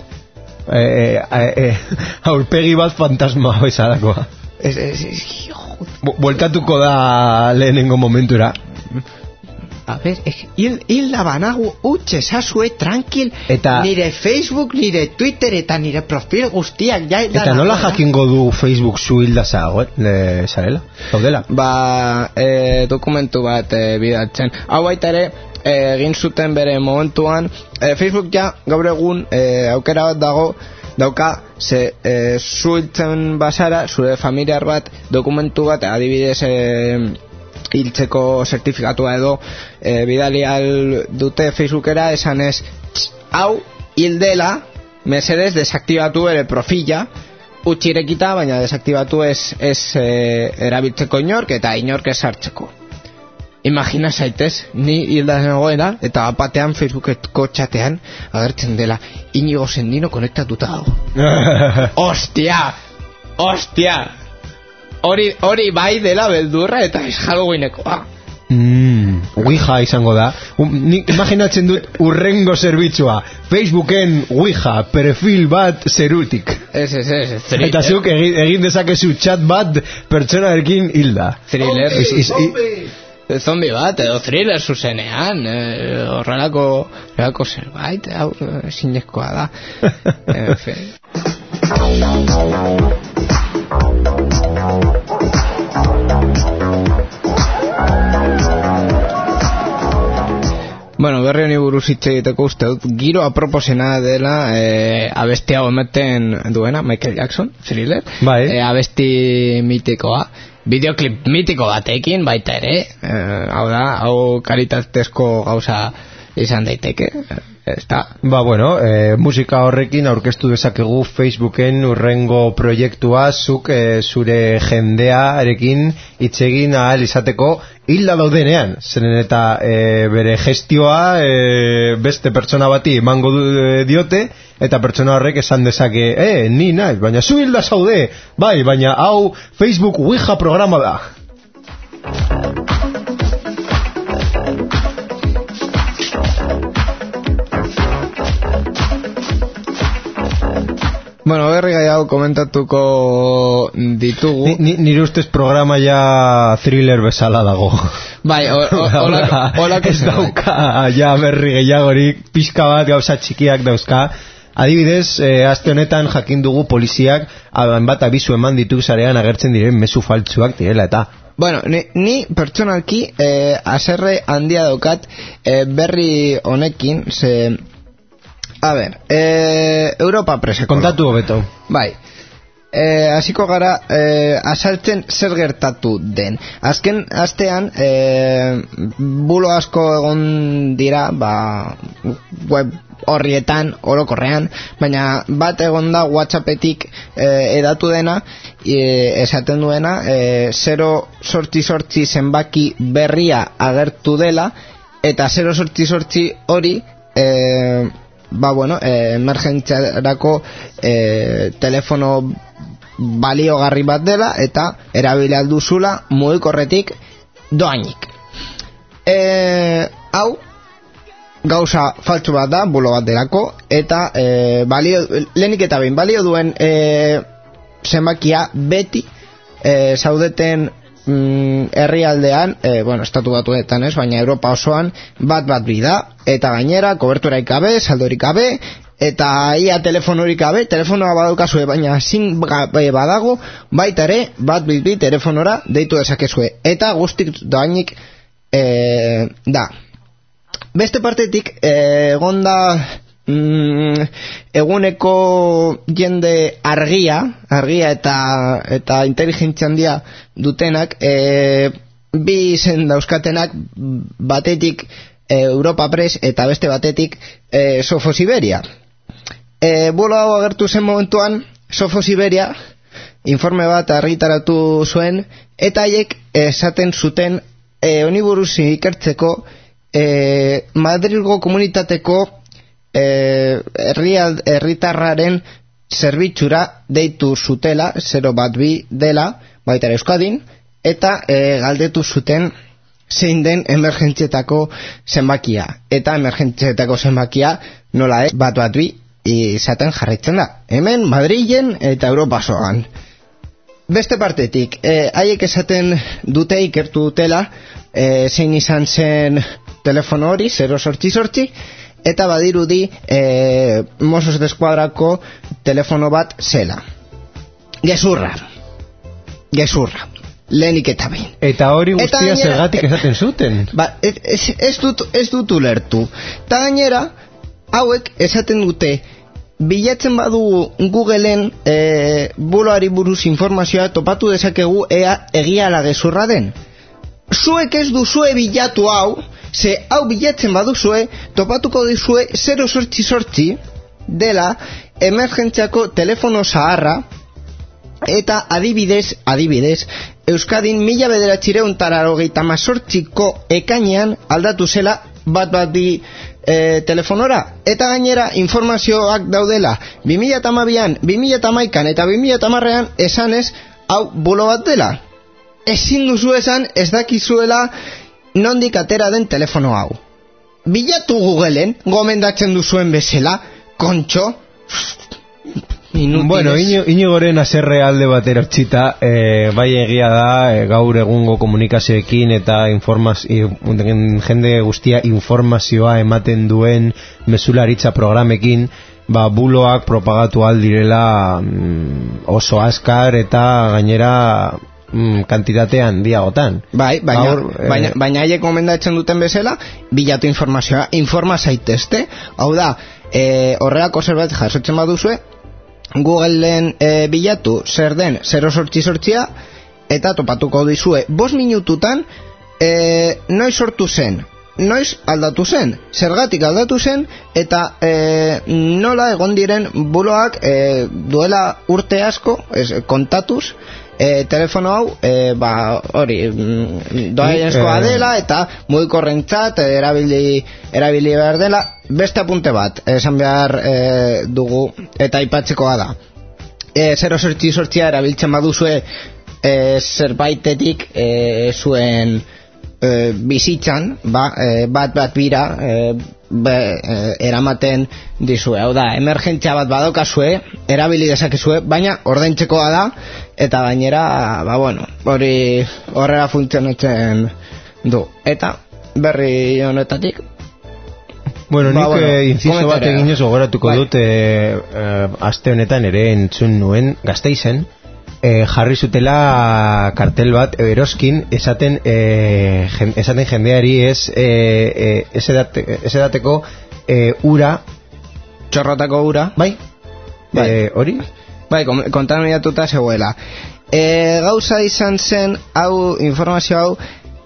[SPEAKER 2] Aurpegi bat fantasma bezalakoa. Bueltatuko da lehenengo momentura.
[SPEAKER 1] A ver, hilda banagu utxe sasue tranquil eta nire Facebook, nire Twitter eta nire profil guztiak ja hilda.
[SPEAKER 2] Eta nola jakingo du Facebook zu hilda zarela? Zaudela?
[SPEAKER 1] Dokumentu bat bidaltzen. Hau baita ere, egin zuten bere momentuan, Facebook ja gaur egun aukera bat dauka zu hiltzen basara, zure familiar bat, dokumentu bat, adibidez hiltzeko zertifikatua edo bidali dute Facebookera esanez hau hildela mesedez desaktibatu ere profila utxirekita, baina desaktibatu ez erabiltzeko inork eta inork ez hartzeko. Imagina zaitez, ni hilda nagoena eta batean Facebookeko txatean agertzen dela Inigo Sendino konektatuta dago. Ostia Hori bai dela beldurra eta ez Halloweenekoa.
[SPEAKER 2] Ouija izango da. Imaginatzen dut urrengo zerbitzua Facebooken Ouija, perfil bat zerutik. Eta zuk egin dezakezu chat bat pertsonarekin hilda.
[SPEAKER 1] Thriller Zombi bat edo thriller zuzenean horrelako zerbait zinezkoa da. Bueno, berri honi buruz hitz egiteko uste dut giro aproposena dela abestia ometen duena Michael Jackson, Thriller.
[SPEAKER 2] Bai.
[SPEAKER 1] Abesti mitikoa, videoclip mitiko batekin baita ere, hau kalitatezko gauza izan daiteke.
[SPEAKER 2] Ba bueno, musika horrekin aurkeztu dezakegu Facebooken urrengo proiektua zuk zure jendearekin hitz egin ahal izateko hilda daudenean, zeren eta bere gestioa beste pertsona bati emango diote eta pertsona horrek esan dezake ni naiz, baina zu hilda zaude bai, baina hau Facebook Ouija programa da.
[SPEAKER 1] Bueno, berri gai hau komentatuko ditugu.
[SPEAKER 2] Nire ustez programa ja thriller bezala dago.
[SPEAKER 1] Bai, holako
[SPEAKER 2] ez dauka ja berri gehiagorik, pixka bat gauza txikiak dauzka. Adibidez, aste honetan jakin dugu poliziak bat abisu eman ditu zarean agertzen diren mezu faltsuak direla eta.
[SPEAKER 1] Bueno, ni pertsonalki haserre handia daukat berri honekin, ze... A ver, Europa preseko.
[SPEAKER 2] Kontatu hobeto.
[SPEAKER 1] Bai. Hasiko gara azaltzen zer gertatu den. Azken astean bulo asko egon dira, web horrietan, orokorrean, baina bat egon da WhatsAppetik edatu dena, esaten duena 088 zenbaki berria agertu dela, eta 088 hori emergentziarako telefono baliogarri bat dela eta erabili alduzula mugikorretik doainik. Hau gauza faltsu bat da, bulo bat delako, eta lehenik eta behin balio duen zenbakia beti zaudeten herrialdean, estatu batuetan ez, baina Europa osoan bat bi da, eta gainera koberturarik gabe, saldorik gabe, eta ia telefonorik gabe, telefonoa badaukazue, baina zin badago, baita ere, bat bi telefonora deitu dezakezue, eta guztik doainik da. Beste partetik, egonda eguneko jende argia eta inteligentzia handia dutenak, bi izen dauzkatenak, batetik Europa Press eta beste batetik Sofo Siberia. Bulo hau agertu zen momentuan, Sofo Siberia informe bat argitaratu zuen, eta haiek esaten zuten honi buruz ikertzeko Madrilgo komunitateko herritarraren zerbitzura deitu zutela, 012 dela, baita Euskadin, eta galdetu zuten zein den emergentzietako zenbakia. Eta emergentzietako zenbakia nola ez bat bi izaten jarraitzen da. Hemen, Madrilen eta Europa osoan. Beste partetik, haiek esaten dute, ikertu dutela, zein izan zen telefono hori, 088, eta badirudi Mossos d'Esquadrako telefono bat zela. Gezurra. Lehenik eta behin.
[SPEAKER 2] Eta hori guztia zergatik esaten zuten?
[SPEAKER 1] Ba, ez dut ulertu. Ta gainera, hauek esaten dute, bilatzen badu Googleen buloari buruz informazioa topatu dezakegu ea egia ala gezurra den. Zuek ez duzue bilatu hau, ze hau bilatzen baduzue, topatuko duzue 088 dela emergentziako telefono zaharra, eta adibidez, Euskadin 1988ko ekainean aldatu zela bat bi telefonora, eta gainera informazioak daudela 2012an, 2011an eta 2010an esanez hau bulo bat dela. Ezin duzu esan ez dakizuela nondik atera den telefono hau. Bilatu Googleen, gomendatzen duzuen bezala, kontxo.
[SPEAKER 2] Bueno, Inigoren haserre alde batera txita, bai egia da, gaur egungo komunikazioekin eta jende guztia informazioa ematen duen mezularitza programekin, buloak propagatu aldirela oso azkar eta gainera kantitate handiagotan.
[SPEAKER 1] Bai, baina haiek gomendatzen duten bezala, bilatu informazioa, informa zaitezte, hau da, horrelako zerbait jasotzen baduzue, Googleen bilatu zer den 088 eta topatuko dizue 5 minututan noiz sortu zen, noiz aldatu zen, zergatik aldatu zen, eta nola egon diren buloak duela urte asko kontatuz telefono hau hori doaienskoa dela eta mugikorrentzat erabili behar dela. Beste apunte bat esan behar dugu eta aipatzekoa da, 088 erabiltzen baduzue zerbaitetik zuen bizitzan bat bira eramaten dizue. Hau da, emergentzia bat badokazue, erabili dezakezue, baina ordaintzekoa da, eta gainera hori horrela funtzionatzen du. Eta berri honetatik,
[SPEAKER 2] bueno, nik inciso bat eginez gogoratuko dut aste honetan ere entzun nuen Gasteizen jarri zutela kartel bat Eroskin esaten jendeari ez edateko ura,
[SPEAKER 1] txorrotako ura,
[SPEAKER 2] hori?
[SPEAKER 1] Bai, kontaminatuta zegoela. Gauza izan zen hau, informazio hau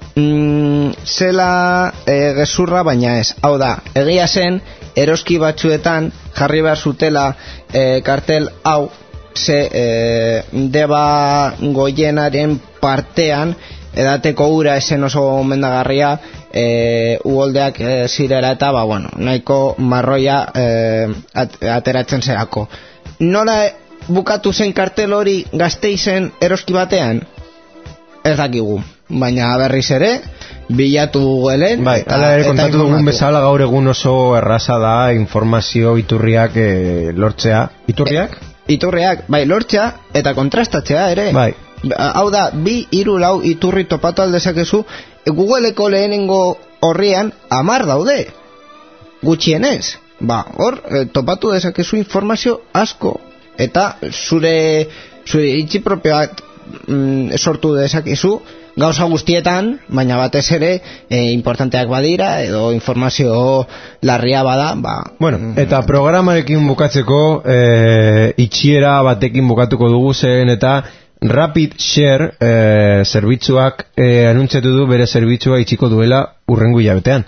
[SPEAKER 1] zela gezurra, baina ez. Hau da, egia zen eroski batzuetan jarri behar zutela kartel hau, ze deba goienaren partean edateko ura esen oso mendagarria, uholdeak zirela eta nahiko marroia ateratzen zerako. Nola bukatu zen kartel hori Gasteizen eroski batean? Ez dakigu, baina berriz ere bilatu Googleen.
[SPEAKER 2] Bai, ala ere kontatu dugun bezala gaur egun oso erraza da informazio iturriak lortzea. Iturriak, bai, lortzea eta kontrastatzea ere.
[SPEAKER 1] Bai. Hau da, 2-3-4 iturri topatu aldezakezu, Googleeko lehenengo horrian 10 daude, gutxienez. Hor, topatu dezakezu informazio asko, eta zure itxi propioak sortu dezakezu gauza guztietan, baina batez ere importanteak badira edo informazio larria bada.
[SPEAKER 2] Bueno, eta programarekin bukatzeko itxiera batekin bukatuko dugu, zen eta Rapid Share zerbitzuak anuntzatu du bere zerbitzua itxiko duela urrengo hilabetean.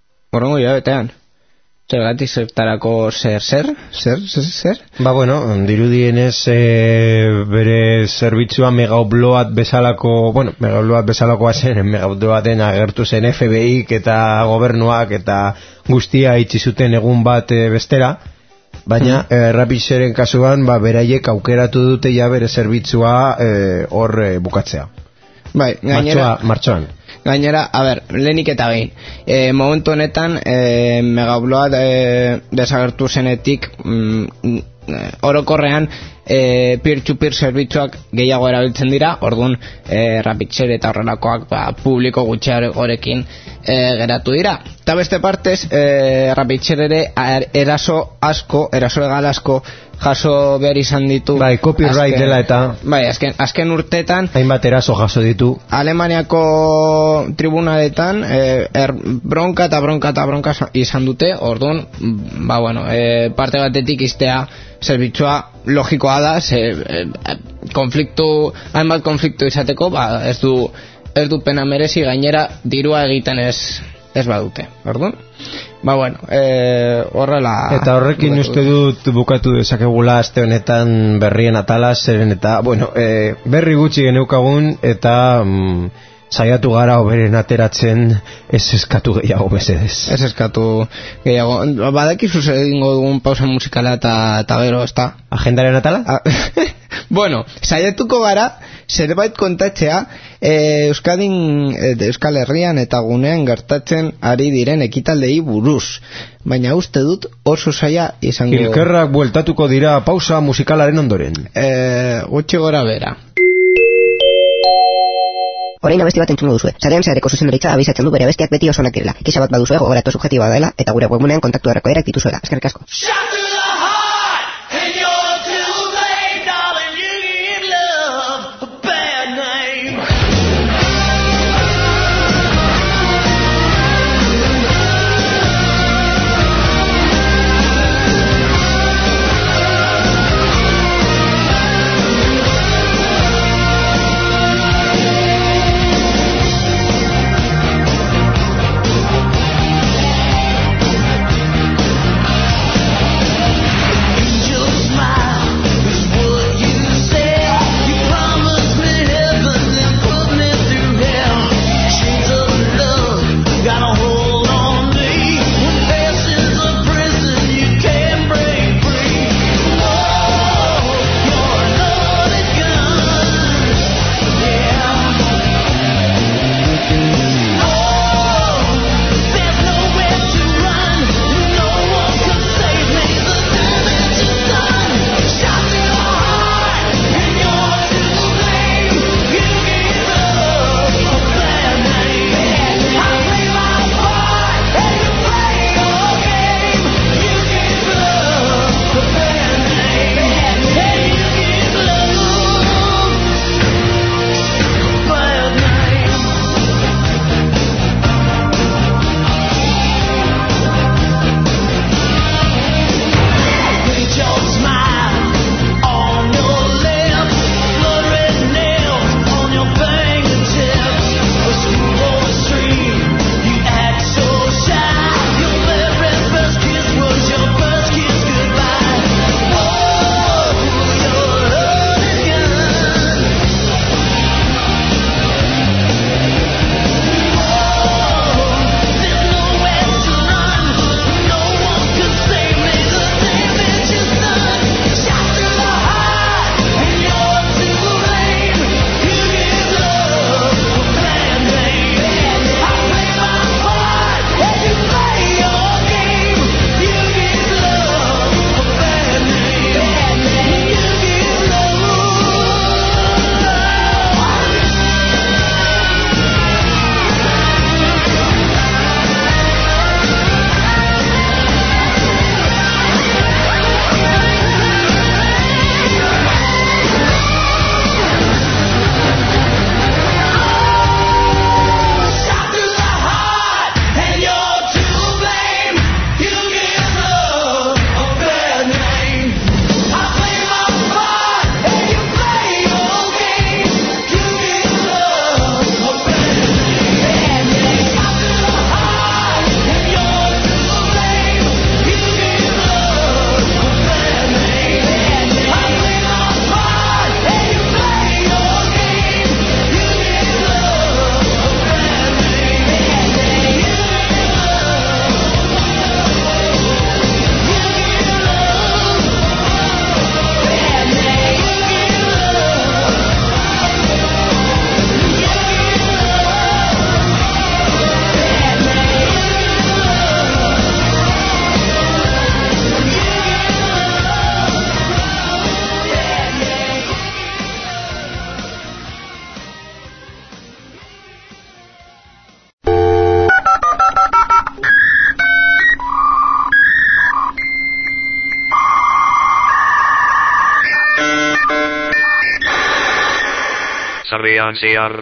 [SPEAKER 2] Zergatik zertarako zer? Dirudienez bere zerbitzua Megaupload bezalako, Megaupload bezalakoa zen, Megauploaden agertu zen FBI eta gobernuak eta guztia itxi zuten egun bat bestera, baina Rapid Sharen kasuan beraiek aukeratu dute ja bere zerbitzua hor bukatzea.
[SPEAKER 1] Bai,
[SPEAKER 2] martxoan.
[SPEAKER 1] Gainera, a ber, lehenik eta behin. Momentu honetan, Megabloa desagertu zenetik, orokorrean, peer-to-peer zerbitzuak gehiago erabiltzen dira, orduan, Rapidshare eta horrelakoak publiko gutxiagorekin geratu dira. Eta beste partez, Rapidshare ere eraso legal asko jaso behar izan ditu.
[SPEAKER 2] Bai, copyright dela eta...
[SPEAKER 1] Bai, azken urteetan...
[SPEAKER 2] Hainbat eraso jaso ditu.
[SPEAKER 1] Alemaniako tribunaletan bronka izan dute, orduan, parte batetik iztea zerbitzua logikoa da, hainbat konfliktu izateko, ez du pena merezi, gainera dirua egiten ez badute, orduan? Horrela... Eta
[SPEAKER 2] horrekin uste dut bukatu dezakegula aste honetan berrien atala, zeren eta, berri gutxi geneukagun eta saiatu gara oberen ateratzen, ez eskatu gehiago mesedez.
[SPEAKER 1] Ez eskatu gehiago. Badakizu zer egingo dugun pausa musikala eta gero, ez da?
[SPEAKER 2] Agendaren atala?
[SPEAKER 1] Saiatuko gara, zerbait kontatzea, Euskal Herrian eta gunean gertatzen ari diren ekitaldei buruz. Baina uste dut oso zaila izango...
[SPEAKER 2] Hilkerrak bueltatuko dira pausa musikalaren ondoren.
[SPEAKER 1] Gutxi gora bera.
[SPEAKER 5] Orain abesti bat entzungo duzue. Sarean zehareko zuzendaritza abizatzen du bere abestiak beti oso onak direla. Ekixa bat baduzue, gogoratu subjektiboa dela, eta gure webgunean kontaktu erreko erak dituzuela. Eskerrik asko.
[SPEAKER 6] Sarean zehar.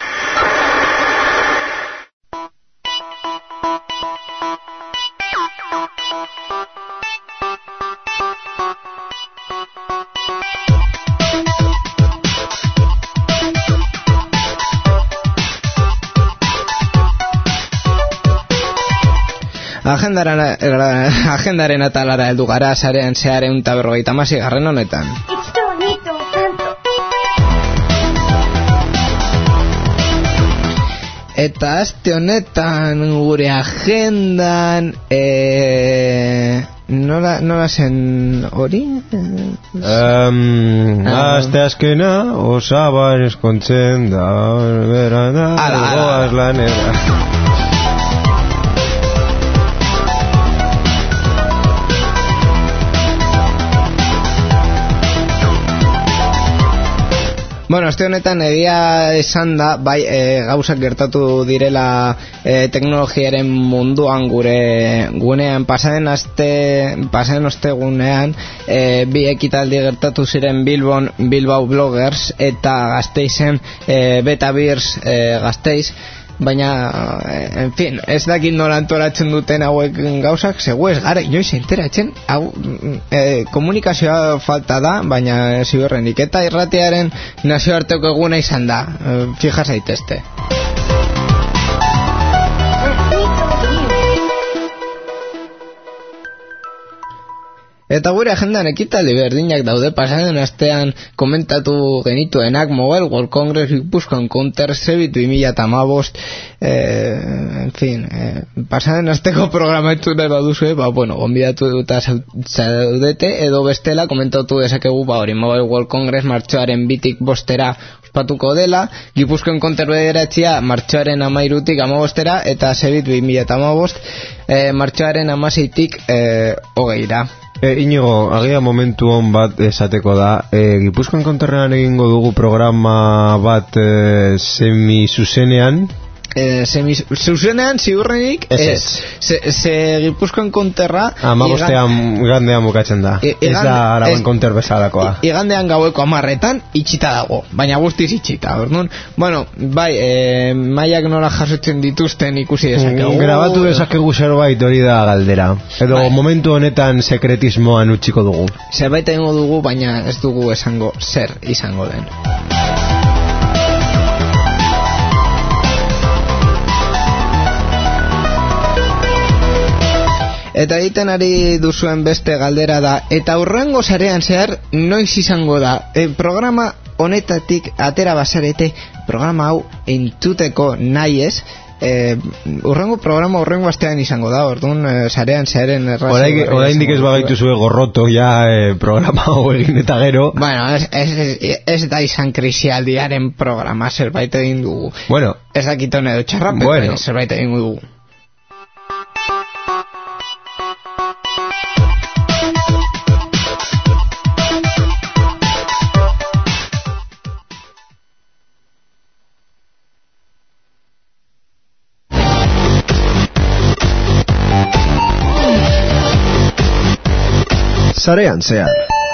[SPEAKER 1] Agendaren atalara heldu gara sarean zehar 156. honetan. Eta aste honetan gure agendan nola zen hori?
[SPEAKER 2] Aste azkena osaban eskontzen da berana goaz lanera.
[SPEAKER 1] Bueno, aste honetan egia esan da, bai, gauzak gertatu direla teknologiaren munduan gure gunean. Pasaden ostegunean bi ekitaldi gertatu ziren Bilbao Bloggers eta Gasteizen Beta Beers Gasteiz. Baina, en fin, ez dakit nola antolatzen duten hauek gauzak, segu ez gara inoiz enteratzen, hau komunikazioa falta da, baina ziurrenik, eta irratiaren nazioarteko eguna izan da, fija zaitezte. Eta gure agendan ekitaldi berdinak daude. Pasaden astean komentatu genituenak Mobile World Congress Gipuzkoan Counter Zebit 2015, en fin, pasaden asteko programa entzun nahi baduzue, gonbidatu duta zaudete, edo bestela komentatu dezakegu hori Mobile World Congress martxoaren 2-tik 5 ospatuko dela, Gipuzkoan Counter bederatxia martxoaren 13-tik 15 eta Zebit 2015 martxoaren 16-tik 20.
[SPEAKER 2] Inigo, agia momentu hon bat esateko da, Gipuzkoan Konterrean egingo dugu programa bat semi-zuzenean.
[SPEAKER 1] Zuzenean ziurrenik ze Gipuzkoan Konterra
[SPEAKER 2] igandean bukatzen da, ez da Araban Konter bezalakoa.
[SPEAKER 1] Igandean gaueko 10:00 itxita dago, baina guztiz itxita, orduan, bueno, bai, maiak nola jasotzen dituzten ikusi dezakegu.
[SPEAKER 2] Grabatu dezakegu zerbait, hori da galdera, edo bai. Momentu honetan sekretismoan utziko dugu.
[SPEAKER 1] Zerbait egingo dugu, baina ez dugu esango zer izango den. Eta egiten ari duzuen beste galdera da, eta hurrengo sarean zehar noiz izango da, programa honetatik atera bazarete, programa hau entzuteko nahi ez, hurrengo programa hurrengo astean izango da, orduan sarean zearen
[SPEAKER 2] oraindik ez bagaitu zuen gorroto ja programa hau egin eta gero.
[SPEAKER 1] Bueno, ez da izan krisialdiaren programa, zerbait egin dugu.
[SPEAKER 2] Bueno,
[SPEAKER 1] ez dakitone edo txarra, bueno. Zerbait egin dugu.
[SPEAKER 3] Sarean zehar.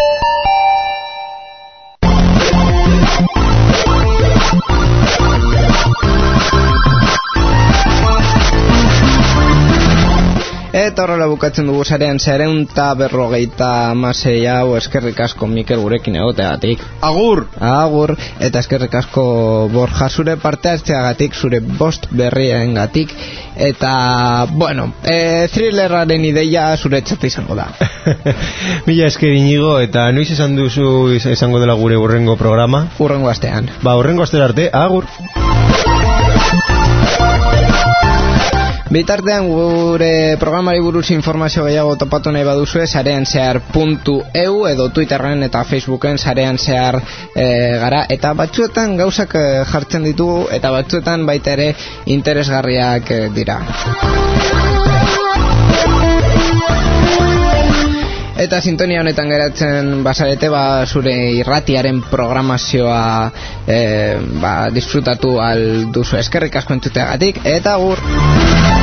[SPEAKER 1] Eta horrela bukatzen dugu sarean zearen 156 hau. Eskerrik asko Mikel gurekin egoteagatik.
[SPEAKER 3] Agur!
[SPEAKER 1] Agur, eta eskerrik asko Borja zure parte hartzeagatik, zure bost berriengatik. Eta, bueno, thrillerraren ideia zure txata izango da.
[SPEAKER 2] Mila esker Inigo, eta noiz esan duzu izango dela gure hurrengo programa?
[SPEAKER 1] Hurrengo astean.
[SPEAKER 2] Hurrengo astera arte, agur!
[SPEAKER 1] Bitartean gure programari buruz informazio gehiago topatu nahi baduzue sareanzehar.eu edo Twitterren eta Facebooken sareanzehar gara, eta batzuetan gauzak jartzen ditugu eta batzuetan baita ere interesgarriak dira. Eta sintonia honetan geratzen bazarete, zure irratiaren programazioa disfrutatu alduzu. Eskerrik asko entzuteagatik, eta agur!